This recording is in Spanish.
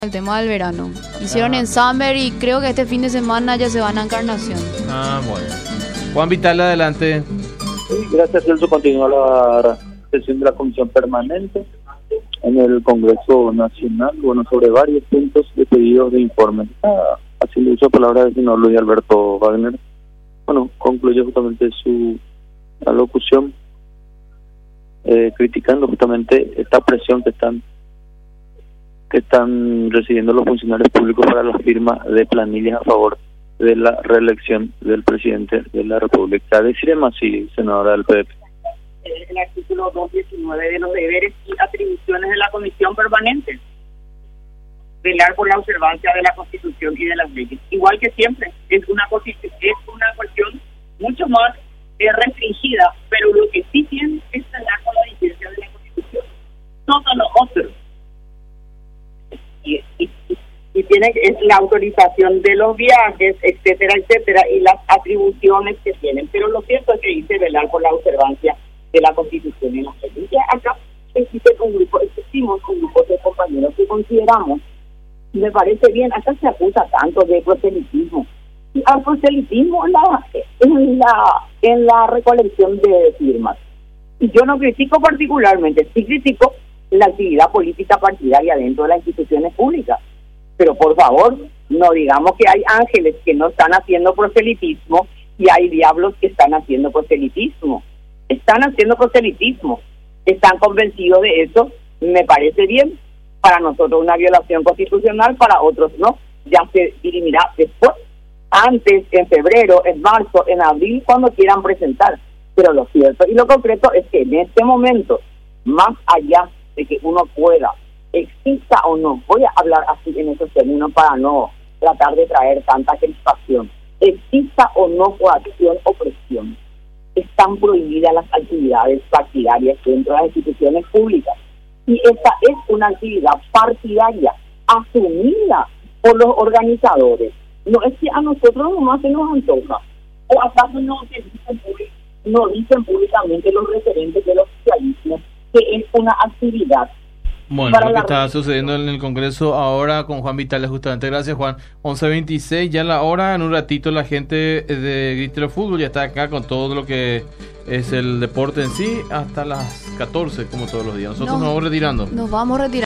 El tema del verano. Hicieron Ah. en Summer y creo que este fin de semana ya se van a Encarnación. Ah, bueno. Juan Vital, adelante. Sí, gracias, Celso. Continúa la sesión de la Comisión Permanente en el Congreso Nacional, bueno, sobre varios puntos de pedidos de informe. Así le hizo palabra del señor Luis Alberto Wagner. Bueno, concluye justamente su alocución criticando justamente esta presión que están recibiendo los funcionarios públicos para la firma de planillas a favor de la reelección del presidente de la República. Deciremos así, senadora del PDP. El artículo 219 de los deberes y atribuciones de la Comisión Permanente. Velar por la observancia de la Constitución y de las leyes. Igual que siempre, es una cuestión mucho más restringida, pero lo que sí tiene es velar con la vigencia de la Constitución. Todo lo otro. Y tiene es la autorización de los viajes, etcétera, etcétera, y las atribuciones que tienen. Pero lo cierto es que dice velar por la observancia de la Constitución y las leyes. Ya acá existimos un grupo de compañeros que consideramos, y me parece bien, acá se acusa tanto de proselitismo. Y al proselitismo en la recolección de firmas. Y yo no critico particularmente, sí critico la actividad política partidaria dentro de las instituciones públicas. Pero por favor, no digamos que hay ángeles que no están haciendo proselitismo y hay diablos que están haciendo proselitismo. Están haciendo proselitismo, están convencidos de eso, me parece bien. Para nosotros una violación constitucional, para otros no. Ya se dirimirá después, antes, en febrero, en marzo, en abril, cuando quieran presentar. Pero lo cierto y lo concreto es que en este momento, más allá de que uno pueda, exista o no, voy a hablar así en esos términos para no tratar de traer tanta crispación, exista o no coacción o presión, están prohibidas las actividades partidarias dentro de las instituciones públicas. Y esta es una actividad partidaria asumida por los organizadores. No es que a nosotros nomás se nos antoja. ¿O acaso no dicen públicamente los referentes del oficialismo que es una actividad? Bueno, lo que está sucediendo en el Congreso ahora con Juan Vital, justamente. Gracias, Juan. 11:26, ya la hora. En un ratito la gente de Grítelo Fútbol ya está acá con todo lo que es el deporte en sí, hasta las 14, como todos los días. Nosotros nos vamos retirando. Nos vamos retirando.